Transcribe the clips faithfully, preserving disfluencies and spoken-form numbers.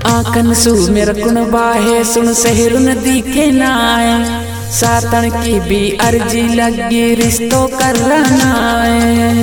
आंखन सू मेरा कुण बाहे सुन सहरुन दिखे नाए सातन की भी अर्जी लगी रिश्तों करना है।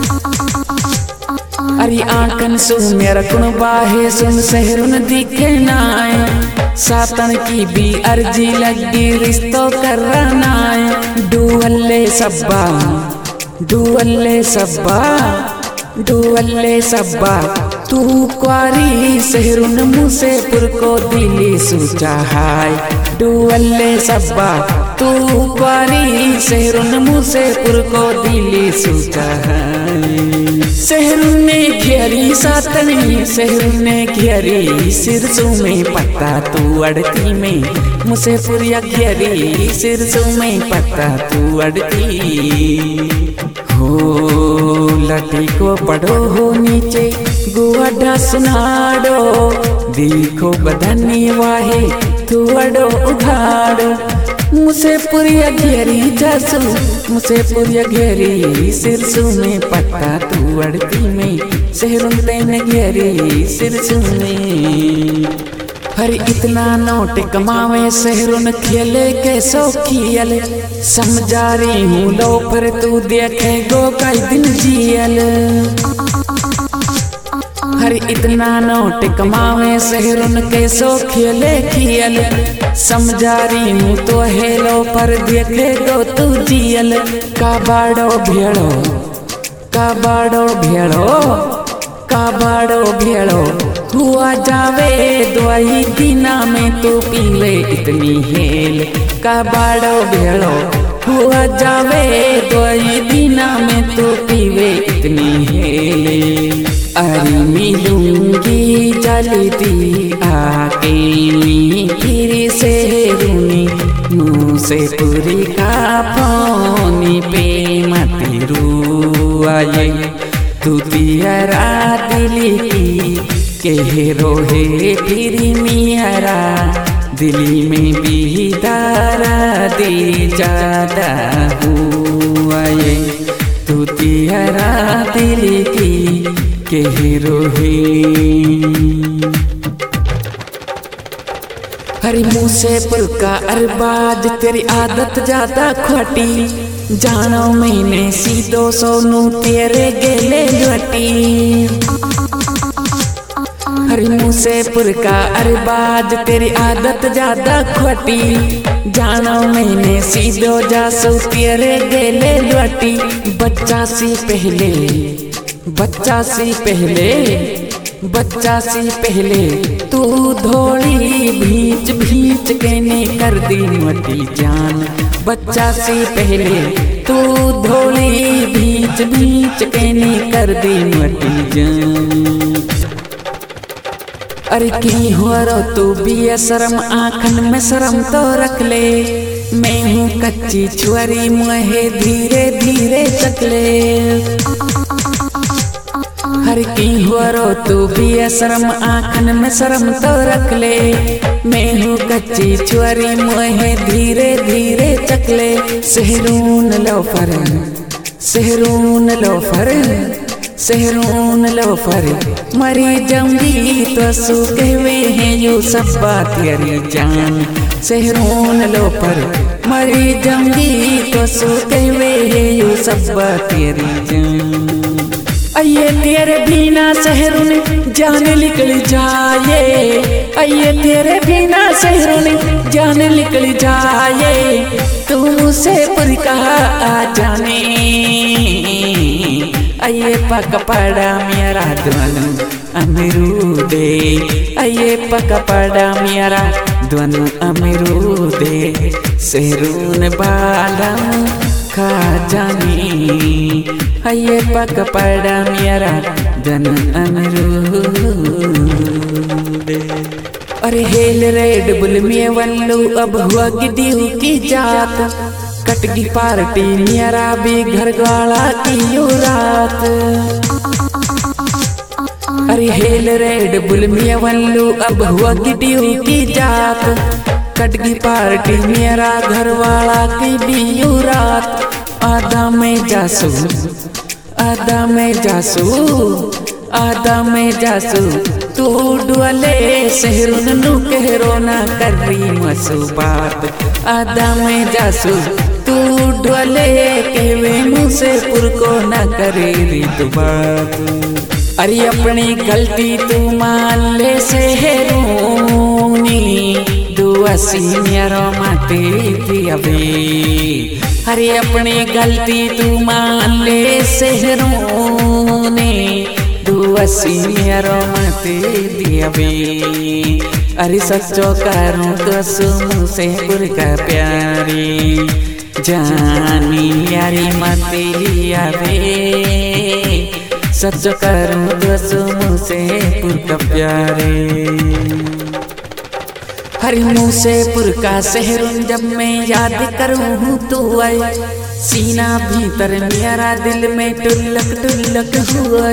अरे आंखन सू मेरा कुण बाहे सुन सहरुन दिखे नाए सातन की भी अर्जी लगी रिश्तों करना है। डुअल्ले सब्बा डुअल्ले सब्बा डुअल्ले सब्बा तू क्वारी सहरुन मुसेपुर को दिली सूचा हाय। डुअल्ले सब्बा तू क्वारी सहरुन मुसेपुर को दिली सूचा हाय। सहरुन ने घेरी सातनी सहरुन ने घेरी सिरसू में पत्ता तू अड़ती में मुसेपुर या घेरी सिरसू में पत्ता तू अड़ती हो। लटी को पढ़ो हो नीचे गुआडा सुनाडो देखो बदनी वाहे तू अड़ो उघाड़ो मुसेपुर या घेरी जासू मुसेपुर या घेरी सिरसू में पत्ता तू अड़ती में सहरुन तेन घेरी सिरसू में। हर इतना नोट कमावे सहरुन खेले के सौखियल समझा रही हूँ लो पर तू देखे गो कई दिन जियल। हर इतना नोट कमावे सहरुन के सो खेले खियल समझा रही हूँ तो हेलो पर देखे गो तू जियल। का बाड़ो भेड़ो का बाड़ो भेड़ो का बाड़ो भेड़ो हुआ जावे दवाई दीना में तू पीले इतनी हेल। का बाड़ो भेड़ो हुआ जावे दवाई दीना में तू पीवे इतनी हेल। अरे मिलूंगी जल्दी आके फिर सहरुनी मुसेपुरी का पानी पे मत रुआए तू तियरा दिली की के रोहे फिर मियारा दिल्ली में भी दारा दे जाता हुआ ये तू तियरा दिली की के रोहे। हरी मुसेपुर का अरबाज तेरी आदत ज्यादा खोटी जानो मैंने सीधो सोनू तेरे गेले लटी। हरी मुसेपुर का अरबाज तेरी आदत ज्यादा खोटी जानो मैंने सीधो जासू तेरे गेले लटी। बच्चा सी पहले बच्चा सी पहले बच्चा सी पहले तू धोड़ी भींच भींच कहने कर दी मोटी जान। बच्चा सी पहले तू धोड़ी भींच भींच कहने कर दी मोटी जान। अरे की हो रो तू भी शर्म आँखन में शर्म तो रख ले मैं हूँ कच्ची छुआरी मुहे धीरे धीरे चकले। हर की हो रो तू भी शर्म आँखन में शर्म तो रख ले मैं हूँ कच्ची छुआरी मुहे धीरे धीरे चकले। सहरुन लोफर सहरुन लोफर सहरुन लोफर मरी जाऊंगी तो सू कहवे हैं यू सब बात तेरी जान। सहरुन लोफर मरी जाऊंगी तो सू कहवे हैं यू सब बात तेरी जान। आइए तेरे बिना सहरुन जान निकल जाए आइए तेरे बिना सहरुन जान निकल जाए तू मुसेपुर कहा आ जाने। आइए पक पड़ा मेरा दोनों अमरूदे आइए पक पड़ा मेरा दोनों अमरूदे सहरुन बाला खा जाने। आइए पक पड़ा मेरा दोनों अमरूदे। अरे हेल रेड बुल में वल्लू अब हुआ गिद्दी की जात कटगी पार्टी मेरा भी घर वाला की यू रात। अरे हेल रेड बुल में वल्लू अब हुआ गिद्दी की जात कटगी पार्टी मेरा घर वाला की भी यू रात। आधा में जासू आधा में जासू आधा में जासू तू डुअले शहरुन नु कहरो ना करी मसुबात आदा में जासू तू डुअले कहवे मुझसे पुर को ना करे रीत बात। अरे अपनी गलती तू मान ले शहरुनी दुआसी मेरा माते दियावे। अरे अपनी गलती तू मान ले शहरुनी दुआसी मेरा माते दियावे। अरे सच्चो करूं तो सुम से पुर का प्यारी जानी यारी माते लियावे। सच करूं तो सुम से पुर का प्यारे। हरि मुँह से पुर का शहरुन जब मैं याद करूं तू आए सीना भीतर मेरा दिल में टुल्लक टुल्लक हुआ।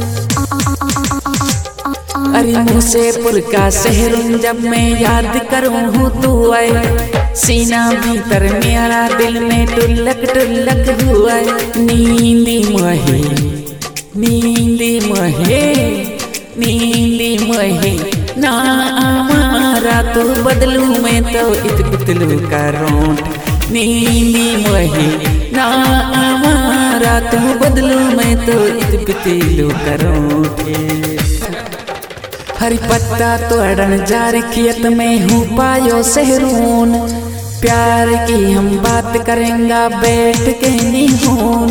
अरे मुँह से पुर का शहरुन जब मैं याद करूं तू आए सीना भीतर मेरा दिल में टुल्लक टुल्लक हुआ। नींदी महे नींदी महे नींदी महे ना हमारा तो बदलू मैं तो इत पितलू का रोट। नींदी महे ना हमारा तो बदलू मैं तो इत पितलू का रोट। हरी पत्ता तो अड़न जार खेत में हूँ पायो शहरुन प्यार की हम बात करेंगा बैठ के निहून।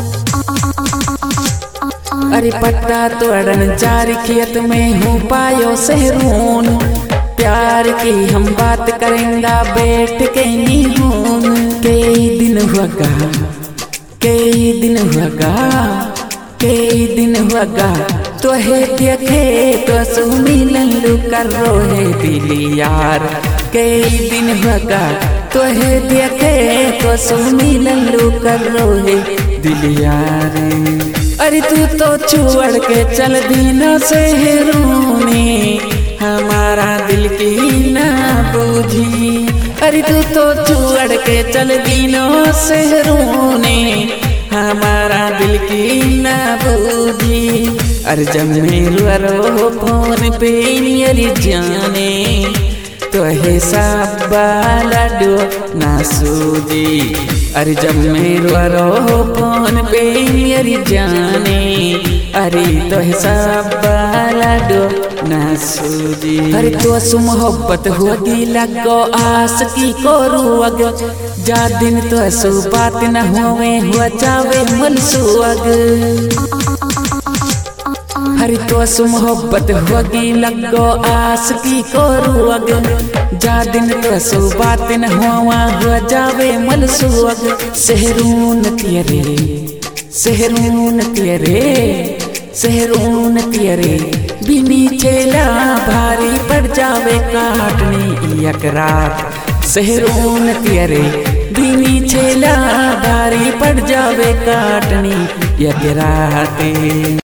अरे पत्ता तो अड़न जार खेत में हूँ पायो शहरुन प्यार की हम बात करेंगा बैठ के निहून। कई दिन हुआ कई दिन हुआ कई दिन हुआ तो है देखे तो सुमिलन लू कर रोहे दिली यार। कई दिन हुआ तो है देखे तो सुमिलन लू कर रोहे दिली यार। अरे तू तो छोड़ के चल दीना शहरुनी हमारा दिल की ना बूझी। अरे तू तो छोड़ के चल दीना शहरुनी हमारा दिल की ना बूझी। अरे जब मेरो फोन पे मेरी जाने तो है सब लाडो ना सूझी। अरे जब मेरो फोन पे मेरी जाने अरे तो है सब लाडो ना सूझी। अरे तो सु मोहब्बत होगी लगो आस की को रुअग जा दिन तो सु बात न होवे हुआ जावे मन सुअग। हरी तो सु मोहब्बत होगी लगो आस की को रुअग जा दिन तो सु बात न हुआ हुआ जावे मल सुअग। शहरुन तेरे शहरुन तेरे शहरुन तेरे बिनी चेला भारी पड़ जावे काटनी एक रात। शहरुन तेरे बिनी चेला भारी पड़ जावे काटनी एक रात।